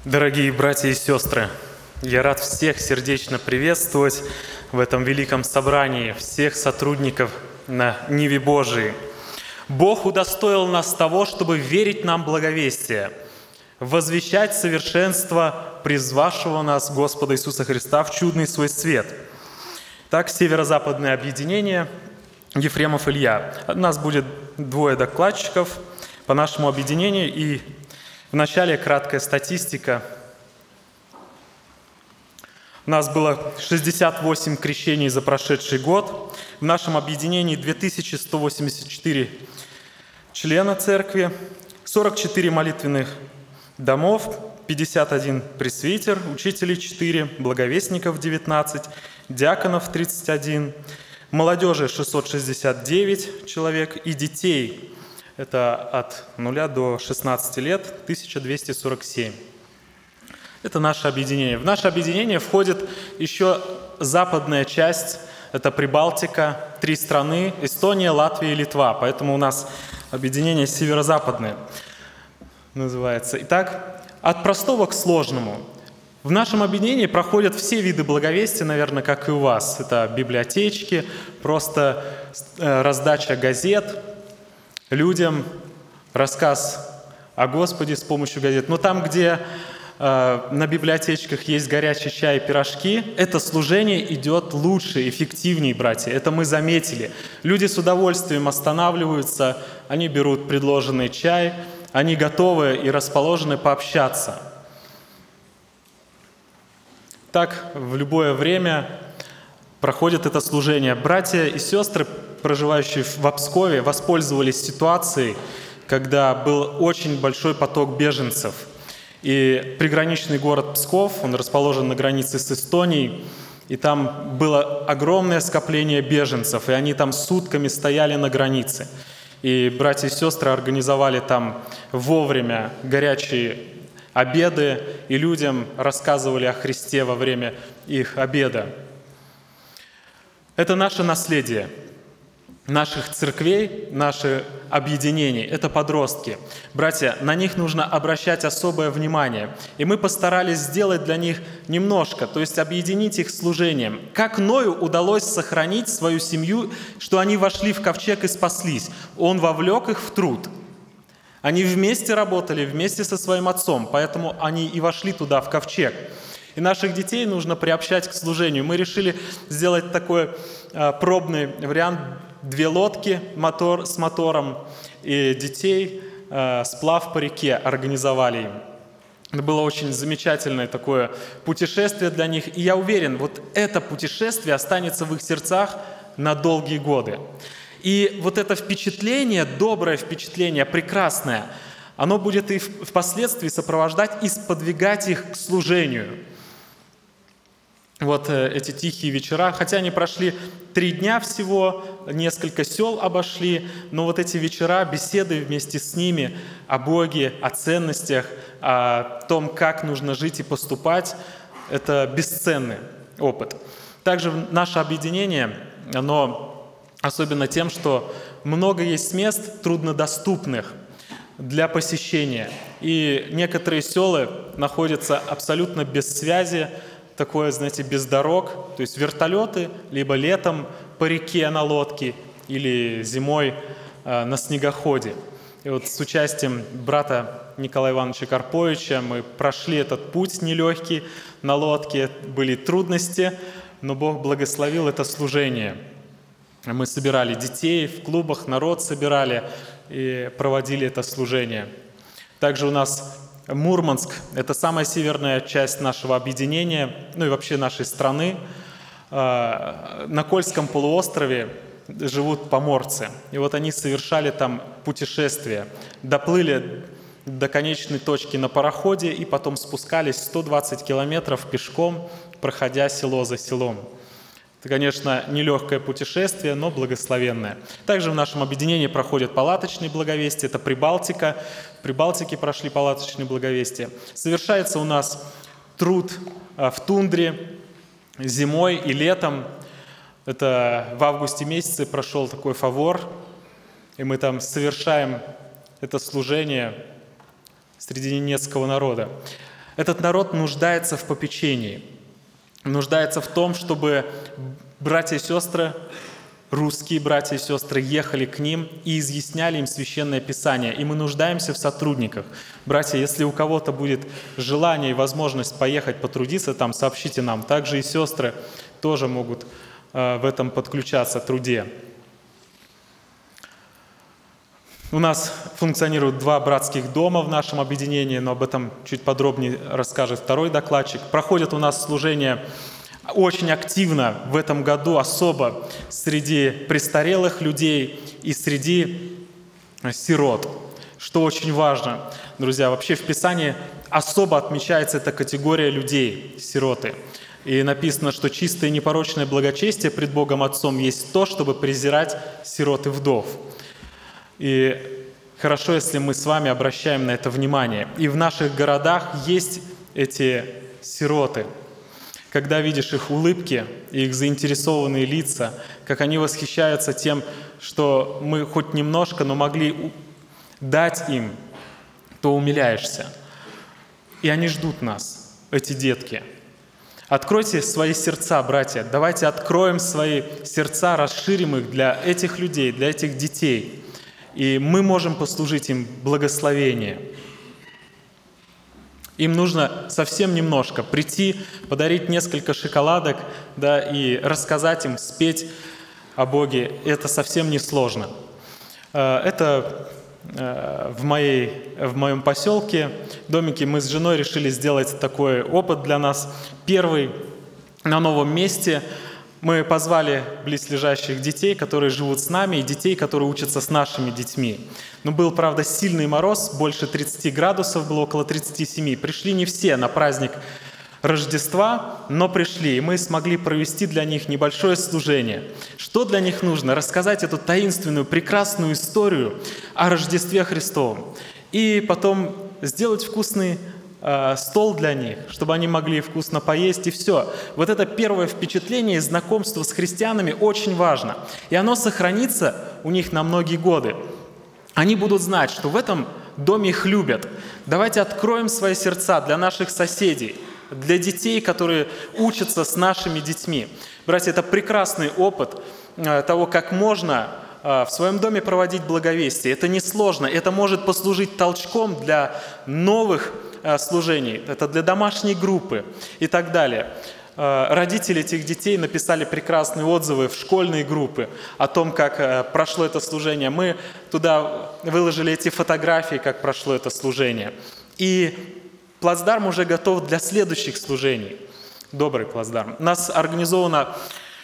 Дорогие братья и сестры, я рад всех сердечно приветствовать в этом великом собрании, всех сотрудников на Ниве Божией. Бог удостоил нас того, чтобы верить нам благовестие, возвещать совершенство призвавшего нас Господа Иисуса Христа в чудный свой свет. Так, северо-западное объединение Ефремов Илья. У нас будет 2 докладчиков по нашему объединению, и вначале краткая статистика. У нас было 68 крещений за прошедший год. В нашем объединении 2184 члена церкви, 44 молитвенных домов, 51 пресвитер, учителей 4, благовестников 19, диаконов 31, молодежи 669 человек и детей, это от 0 до 16 лет, 1247. Это наше объединение. В наше объединение входит еще западная часть, это Прибалтика, 3 страны, Эстония, Латвия и Литва. Поэтому у нас объединение северо-западное называется. Итак, от простого к сложному. В нашем объединении проходят все виды благовестия, наверное, как и у вас. Это библиотечки, просто раздача газет людям, рассказ о Господе с помощью газет. Но там, где на библиотечках есть горячий чай и пирожки, это служение идет лучше, эффективнее, братья. Это мы заметили. Люди с удовольствием останавливаются, они берут предложенный чай, они готовы и расположены пообщаться. Так в любое время проходит это служение. Братья и сестры, проживающие в Пскове, воспользовались ситуацией, когда был очень большой поток беженцев. И приграничный город Псков, он расположен на границе с Эстонией, и там было огромное скопление беженцев, и они там сутками стояли на границе. И братья и сестры организовали там вовремя горячие обеды, и людям рассказывали о Христе во время их обеда. Это наше наследие наших церквей, наших объединений. Это подростки. Братья, на них нужно обращать особое внимание. И мы постарались сделать для них немножко, то есть объединить их служением. Как Ною удалось сохранить свою семью, что они вошли в ковчег и спаслись? Он вовлек их в труд. Они вместе работали, вместе со своим отцом, поэтому они и вошли туда, в ковчег. И наших детей нужно приобщать к служению. Мы решили сделать такой пробный вариант: 2 лодки с мотором, и детей сплав по реке организовали им. Это было очень замечательное такое путешествие для них. И я уверен, вот это путешествие останется в их сердцах на долгие годы. И вот это впечатление, доброе впечатление, прекрасное, оно будет и впоследствии сопровождать и сподвигать их к служению. Вот эти тихие вечера, хотя они прошли 3 дня всего, несколько сел обошли, но вот эти вечера, беседы вместе с ними о Боге, о ценностях, о том, как нужно жить и поступать, это бесценный опыт. Также наше объединение, оно особенно тем, что много есть мест труднодоступных для посещения. И некоторые села находятся абсолютно без связи, такое, знаете, без дорог, то есть вертолеты, либо летом по реке на лодке, или зимой на снегоходе. И вот с участием брата Николая Ивановича Карповича мы прошли этот путь нелегкий на лодке, были трудности, но Бог благословил это служение. Мы собирали детей в клубах, народ собирали и проводили это служение. Также у нас Мурманск – это самая северная часть нашего объединения, ну и вообще нашей страны. На Кольском полуострове живут поморцы. И вот они совершали там путешествие. Доплыли до конечной точки на пароходе и потом спускались 120 километров пешком, проходя село за селом. Это, конечно, нелегкое путешествие, но благословенное. Также в нашем объединении проходят палаточные благовестия. Это Прибалтика. В Прибалтике прошли палаточные благовестия. Совершается у нас труд в тундре зимой и летом. Это в августе месяце прошел такой фавор, и мы там совершаем это служение среди ненецкого народа. Этот народ нуждается в попечении, нуждается в том, чтобы братья и сестры, русские братья и сестры, ехали к ним и изъясняли им Священное Писание. И мы нуждаемся в сотрудниках. Братья, если у кого-то будет желание и возможность поехать потрудиться там, сообщите нам. Также и сестры тоже могут в этом подключаться труде. У нас функционируют 2 братских дома в нашем объединении, но об этом чуть подробнее расскажет второй докладчик. Проходят у нас служения очень активно в этом году, особо среди престарелых людей и среди сирот, что очень важно. Друзья, вообще в Писании особо отмечается эта категория людей, сироты. И написано, что чистое и непорочное благочестие пред Богом Отцом есть то, чтобы презирать сирот и вдов. И хорошо, если мы с вами обращаем на это внимание. И в наших городах есть эти сироты. Когда видишь их улыбки и их заинтересованные лица, как они восхищаются тем, что мы хоть немножко, но могли дать им, то умиляешься. И они ждут нас, эти детки. Откройте свои сердца, братья. Давайте откроем свои сердца, расширим их для этих людей, для этих детей. И мы можем послужить им благословением. Им нужно совсем немножко прийти, подарить несколько шоколадок, да, и рассказать им, спеть о Боге. Это совсем не сложно. Это в моем поселке, домике, мы с женой решили сделать такой опыт для нас. Первый на новом месте. Мы позвали близлежащих детей, которые живут с нами, и детей, которые учатся с нашими детьми. Но был, правда, сильный мороз, больше 30 градусов, было около 37. Пришли не все на праздник Рождества, но пришли, и мы смогли провести для них небольшое служение. Что для них нужно? Рассказать эту таинственную, прекрасную историю о Рождестве Христовом. И потом сделать вкусный стол для них, чтобы они могли вкусно поесть, и все. Вот это первое впечатление и знакомство с христианами очень важно. И оно сохранится у них на многие годы. Они будут знать, что в этом доме их любят. Давайте откроем свои сердца для наших соседей, для детей, которые учатся с нашими детьми. Братья, это прекрасный опыт того, как можно в своем доме проводить благовестие. Это несложно, это может послужить толчком для новых служений, это для домашней группы и так далее. Родители этих детей написали прекрасные отзывы в школьные группы о том, как прошло это служение. Мы туда выложили эти фотографии, как прошло это служение. И плацдарм уже готов для следующих служений. Добрый плацдарм. У нас организована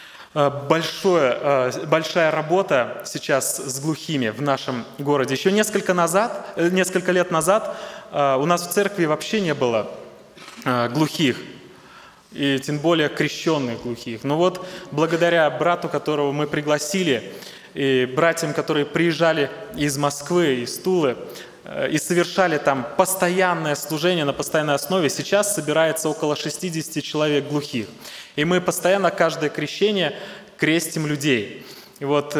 большая работа сейчас с глухими в нашем городе. Еще несколько лет назад у нас в церкви вообще не было глухих, и тем более крещенных глухих. Но вот благодаря брату, которого мы пригласили, и братьям, которые приезжали из Москвы, из Тулы, и совершали там постоянное служение на постоянной основе, сейчас собирается около 60 человек глухих. И мы постоянно каждое крещение крестим людей. И вот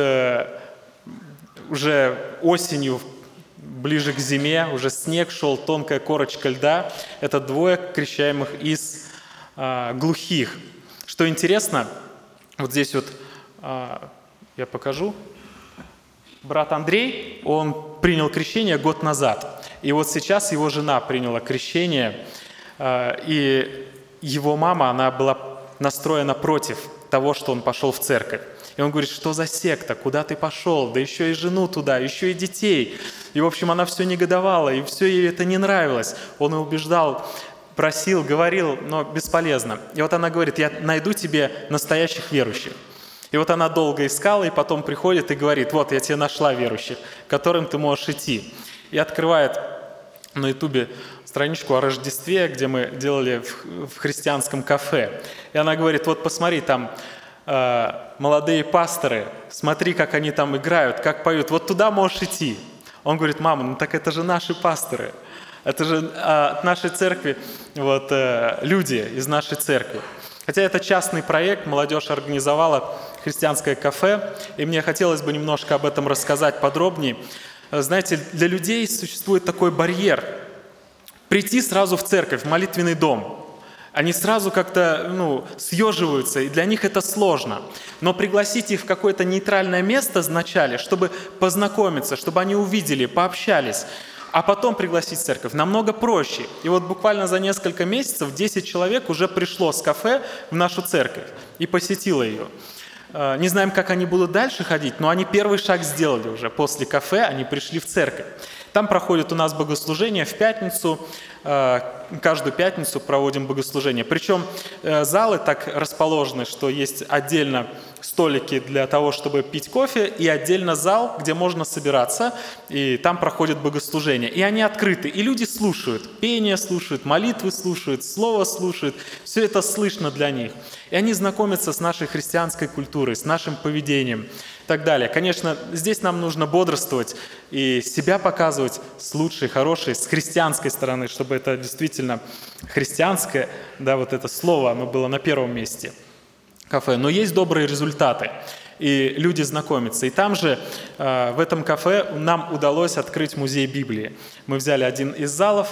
уже осенью, ближе к зиме, уже снег шел, тонкая корочка льда. Это 2 крещаемых из глухих. Что интересно, вот здесь вот я покажу. Брат Андрей, он принял крещение год назад. И вот сейчас его жена приняла крещение, и его мама, она была настроена против того, что он пошел в церковь. И он говорит, что за секта, куда ты пошел, да еще и жену туда, еще и детей. И, в общем, она все негодовала, и все ей это не нравилось. Он ее убеждал, просил, говорил, но бесполезно. И вот она говорит, я найду тебе настоящих верующих. И вот она долго искала, и потом приходит и говорит, вот, я тебе нашла верующих, к которым ты можешь идти. И открывает на Ютубе страничку о Рождестве, где мы делали в христианском кафе. И она говорит, вот посмотри, там молодые пасторы, смотри, как они там играют, как поют, вот туда можешь идти. Он говорит, мама, ну так это же наши пасторы, это же от нашей церкви, вот, люди из нашей церкви. Хотя это частный проект, молодежь организовала христианское кафе, и мне хотелось бы немножко об этом рассказать подробнее. Знаете, для людей существует такой барьер. прийти сразу в церковь, в молитвенный дом. Они сразу как-то съеживаются, и для них это сложно. Но пригласить их в какое-то нейтральное место вначале, чтобы познакомиться, чтобы они увидели, пообщались, а потом пригласить в церковь намного проще. И вот буквально за несколько месяцев 10 человек уже пришло с кафе в нашу церковь и посетило ее. Не знаем, как они будут дальше ходить, но они первый шаг сделали уже. После кафе они пришли в церковь. Там проходит у нас богослужение в пятницу. Каждую пятницу проводим богослужение. Причем залы так расположены, что есть отдельно столики для того, чтобы пить кофе, и отдельно зал, где можно собираться, и там проходит богослужение. И они открыты, и люди слушают, пение слушают, молитвы слушают, слово слушают. Все это слышно для них. И они знакомятся с нашей христианской культурой, с нашим поведением и так далее. Конечно, здесь нам нужно бодрствовать и себя показывать с лучшей, хорошей, с христианской стороны, чтобы это действительно христианское, вот это слово, оно было на первом месте. Кафе. Но есть добрые результаты, и люди знакомятся. И там же, в этом кафе, нам удалось открыть музей Библии. Мы взяли один из залов,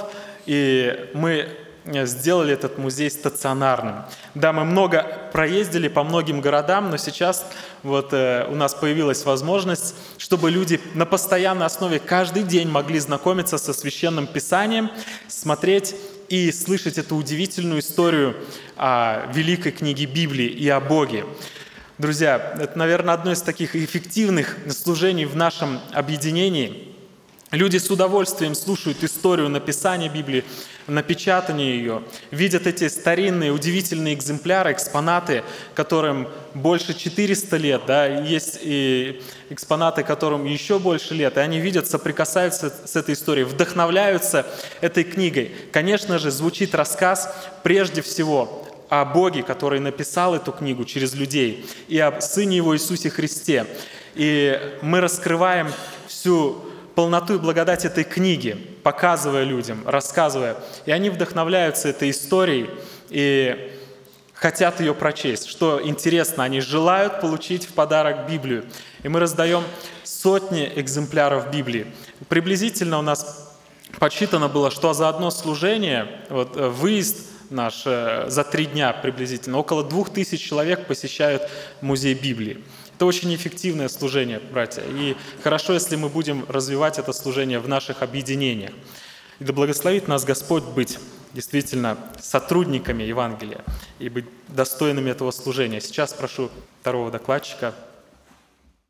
и мы сделали этот музей стационарным. Да, мы много проездили по многим городам, но сейчас у нас появилась возможность, чтобы люди на постоянной основе каждый день могли знакомиться со Священным Писанием, смотреть и слышать эту удивительную историю о великой книге Библии и о Боге. Друзья, это, наверное, одно из таких эффективных служений в нашем объединении. Люди с удовольствием слушают историю написания Библии, напечатания ее, видят эти старинные, удивительные экземпляры, экспонаты, которым больше 400 лет, есть и экспонаты, которым еще больше лет, и они видят, соприкасаются с этой историей, вдохновляются этой книгой. Конечно же, звучит рассказ прежде всего о Боге, который написал эту книгу через людей, и о Сыне Его Иисусе Христе. И мы раскрываем всю полноту и благодать этой книги, показывая людям, рассказывая. И они вдохновляются этой историей и хотят ее прочесть. Что интересно, они желают получить в подарок Библию. И мы раздаем сотни экземпляров Библии. Приблизительно у нас подсчитано было, что за одно служение, выезд наш за 3 дня приблизительно, около 2000 человек посещают музей Библии. Это очень эффективное служение, братья. И хорошо, если мы будем развивать это служение в наших объединениях. И да благословит нас Господь быть действительно сотрудниками Евангелия и быть достойными этого служения. Сейчас прошу второго докладчика